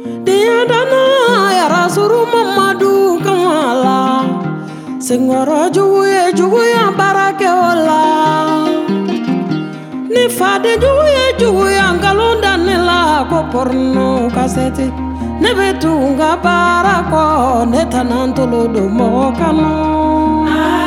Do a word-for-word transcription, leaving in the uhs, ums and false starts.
Diadana yara suru Mamadu Kamala Singoro juye juya barake wala Ni fade juye juya ngalonda nila ko porno kasete Nebetunga barako netanantolo do mokano